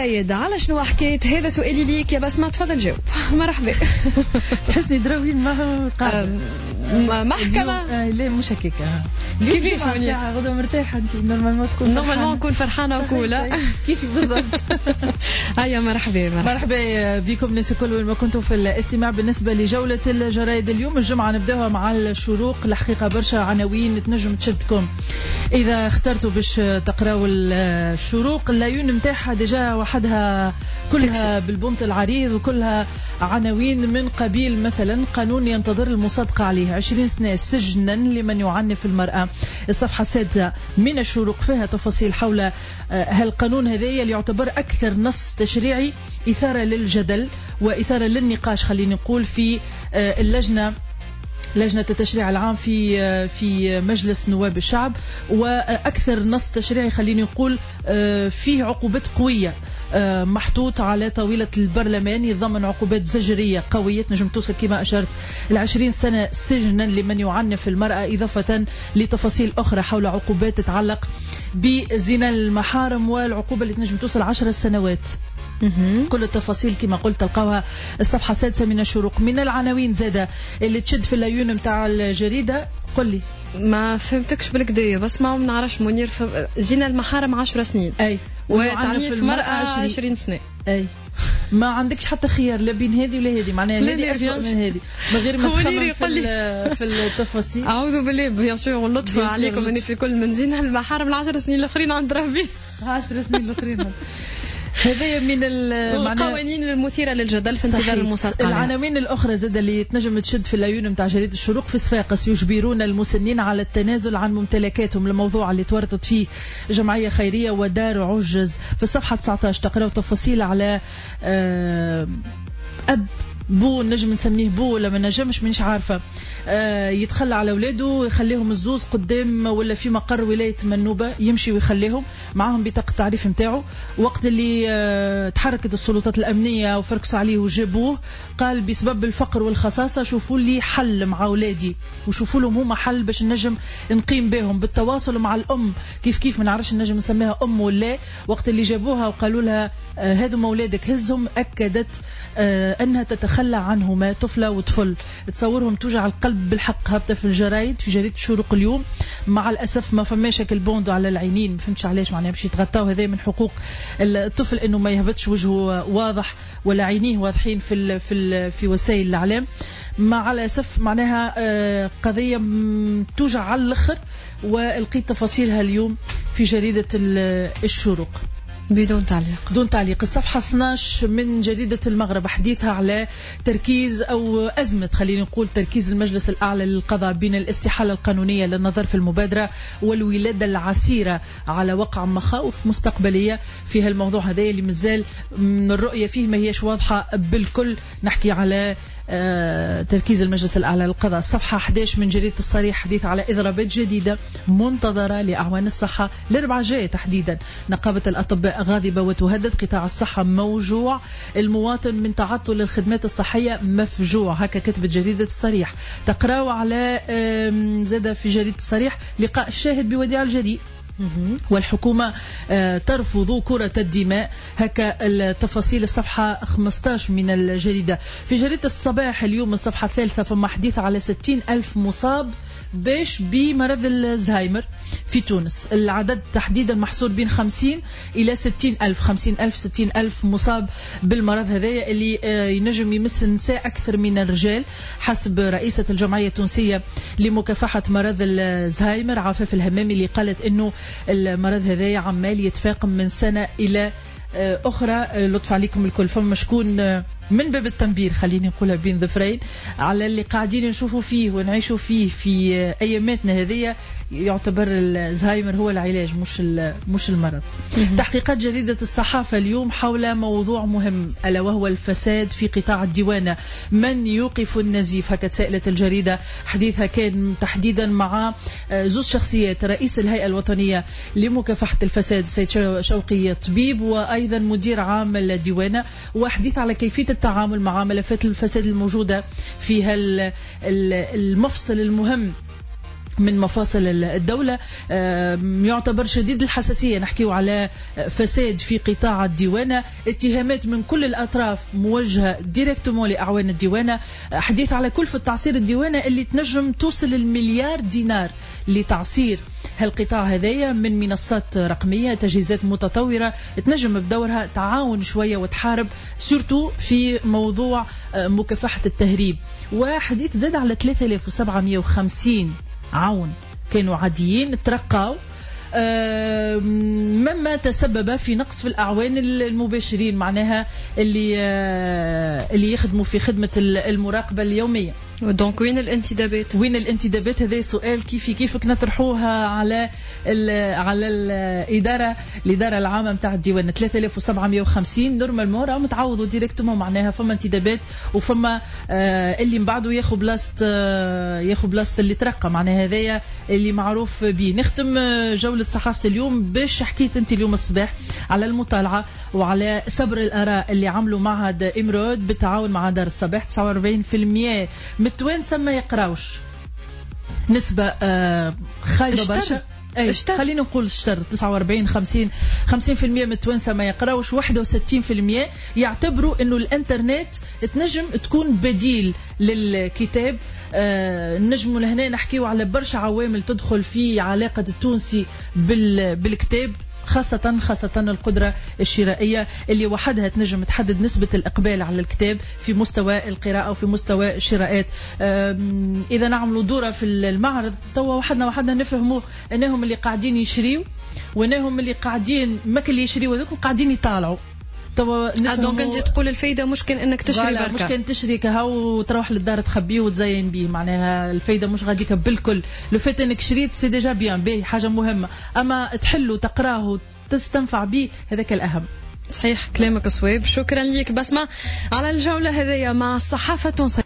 زايد على شنو حكيت؟ هذا سؤالي ليك يا بسمة، تفضل جاوب. مرحبا. تحسني دراوين ما قاعدة محكمة؟ لا مش هكاك. كيفاش ساعة غدا مرتاحة أنت؟ نورمالمون نكون فرحانة وكولا. كيفي بالضبط. هيا مرحبا بكم الناس الكل وين ما كنتوا في الاستماع. بالنسبة لجولة الجرائد اليوم الجمعة نبداها مع الشروق. الحقيقة برشا عناوين تنجم تشدكم إذا اخترتوا باش تقراوا الشروق. اللايون متاعها ديجا وحدها كلها بالبنط العريض وكلها عناوين من قبيل مثلا قانون ينتظر المصادقة عليه 20 سنة سجنا لمن يعنف المرأة. الصفحة 6 من الشروق فيها تفاصيل حول هالقانون هذا اللي يعتبر أكثر نص تشريعي إثارة للجدل وإثارة للنقاش خلينا نقول في لجنة التشريع العام في مجلس نواب الشعب، وأكثر نص تشريعي خليني نقول فيه عقوبات قوية محطوط على طاولة البرلمان، يضمن عقوبات زجرية قوية نجم توصل كما أشرت 20 سنة سجنا لمن يعنف المرأة، إضافة لتفاصيل أخرى حول عقوبات تتعلق بزنا المحارم والعقوبة اللي تنجم توصل 10 سنوات. كل التفاصيل كما قلت تلقاوها الصفحة 6 من الشروق. من العناوين زادة اللي تشد في اللايون متاع الجريدة. قل لي ما فهمتكش بالكدا بس ما نعرفش منير. زنا المحارم 10 سنين أي وتعنيف المرأة 20 سنة. أي ما عندكش حتى خيار لا بين هذه ولا هذه، معناها هذه أسوأ من هذه من غير ما تخمم في التفاصيل. أعوذ بالله بيان سور واللطف عليكم الناس الكل. من زنا المحارم 10 سنين الأخرين عند ربي 10 سنين الأخرين. هذا من القوانين المثيرة للجدل في انتظار المصادقة. العناوين الأخرى زاد اللي تنجم تشد في اللايون متاع جريدة الشروق. في صفاقس يجبرون المسنين على التنازل عن ممتلكاتهم، الموضوع اللي تورطت فيه جمعية خيرية ودار عجز. في الصفحة 19 تقرأوا تفاصيل على أب بو نجم نسميه بو ولا ما نجمش منش عارفة يتخلى على أولاده يخليهم الزوز قدام ولا في مقر ولاية منوبة يمشي ويخليهم معهم بطاقة التعريف متاعه. وقت اللي تحركت السلطات الأمنية وفركسوا عليه وجابوه قال بسبب الفقر والخصاصة شوفوا لي حل مع أولادي وشوفوا لهم هما حل باش نجم نقيم بهم بالتواصل مع الأم. كيف ما نعرفش نجم نسميها أم ولا. وقت اللي جابوها وقالوا لها هذو أولادك هزهم، أكدت أنها تتخلى عنهما طفلة وطفل. تصورهم توجع القلب بالحق. هبطة في الجرايد في جريدة الشروق اليوم. مع الأسف ما فماش البوندو على العينين، ما فهمتش علاش معناها باش يتغطاو. هذا من حقوق الطفل انه ما يهبطش وجهه واضح ولا عينيه واضحين في وسائل الإعلام. مع الأسف معناها قضية توجع على الآخر، ولقيت تفاصيلها اليوم في جريدة الشروق بدون تعليق. الصفحة 12 من جريدة المغرب حديثها على تركيز أو أزمة خلينا نقول تركيز المجلس الأعلى للقضاء بين الاستحالة القانونية للنظر في المبادرة والولادة العسيرة على وقع مخاوف مستقبلية في هالموضوع هذا اللي مازال الرؤية فيه ما هيش واضحة بالكل. نحكي على تركيز المجلس الأعلى للقضاء. الصفحة 11 من جريدة الصريح حديث على إضرابات جديدة منتظرة لأعوان الصحة الأربعاء جاية تحديدا. نقابة الأطباء غاضبة وتهدد، قطاع الصحة موجوع، المواطن من تعطل الخدمات الصحية مفجوع. هكا كتبت جريدة الصريح. تقرأوا على زادة في جريدة الصريح لقاء الشاهد بوديع الجديد والحكومة ترفض كرة الدماء. هكا التفاصيل الصفحة 15 من الجريدة. في جريدة الصباح اليوم الصفحة 3 فما حديث على 60,000 مصاب باش بمرض الزهايمر في تونس. العدد تحديدا محصور بين 50 إلى 60,000 50,000 60,000 مصاب بالمرض هذا اللي ينجم يمس النساء أكثر من الرجال حسب رئيسة الجمعية التونسية لمكافحة مرض الزهايمر عفاف الهمامي اللي قالت إنه المرض هذا عمال يتفاقم من سنة إلى أخرى. لطف عليكم الكل. فما شكون من باب التنبير خليني نقولها بين ظفرين على اللي قاعدين نشوفوا فيه ونعيشوا فيه في أياماتنا هذه يعتبر الزهايمر هو العلاج مش المرض. تحقيقات جريدة الصحافة اليوم حول موضوع مهم ألا وهو الفساد في قطاع الديوانة. من يوقف النزيف؟ هكذا سائلة الجريدة. حديثها كان تحديدا مع زوج شخصيات، رئيس الهيئة الوطنية لمكافحة الفساد سيد شوقي طبيب وأيضا مدير عام الديوانة، وحديث على كيفية التعامل مع ملفات الفساد الموجودة في المفصل المهم من مفاصل الدولة. يعتبر شديد الحساسية، نحكيو على فساد في قطاع الديوانة، اتهامات من كل الأطراف موجهة ديريكتومون لأعوان الديوانة، حديث على كلفة تعصير الديوانة اللي تنجم توصل المليار دينار لتعصير هالقطاع هذايا من منصات رقمية، تجهيزات متطورة تنجم بدورها تعاون شوية وتحارب سورتو في موضوع مكافحة التهريب. وحديث زاد على 3750 عون كانوا عاديين ترقاو، مما تسبب في نقص في الأعوان المباشرين، معناها اللي يخدموا في خدمة المراقبة اليومية. دونك وين الانتدابات؟ وين الانتدابات؟ هذا سؤال كيفك نطرحوها على الإدارة العامة متاع الديوان. 3750 نورمالمون راهم تعوضوا ديريكتومون، معناها فما انتدابات وفما اللي من بعده ياخذ بلاصة اللي ترقى، معناها هذايا اللي معروف به. نختم جولة صحافة اليوم باش حكيت انت اليوم الصباح على المطالعة وعلى صبر الآراء اللي عملوا معهد إمرود بالتعاون مع دار الصباح. 49% متوانسة ما يقراوش، نسبة خايبة برشا. خلينا نقول اشتر 49 50% من التوانسة ما يقراوش. 61% يعتبروا انه الانترنت تنجم تكون بديل للكتاب. نجموا لهنا نحكيوا على برشا عوامل تدخل في علاقة التونسي بالكتاب، خاصة القدرة الشرائية اللي وحدها تنجم تحدد نسبة الإقبال على الكتاب في مستوى القراءة وفي مستوى الشراءات. إذا نعملوا دورة في المعرض توا وحدنا نفهموا أنهم اللي قاعدين يشريوا وأنهم اللي قاعدين ما اللي يشريوا ذوك قاعدين يطالعوا. دونك انت تقول الفايده مش كان انك تشري بركه، مش كان تشري كهو وتروح للدار تخبيه وتزين به، معناها الفايده مش غاديك بالكل. لو فات انك شريت سي ديجا بيان باهي، حاجه مهمه، اما تحله تقراه وتستنفع به هذاك الاهم. صحيح كلامك صواب. شكرا لك بسمة على الجوله هذه مع الصحافه التونسيه.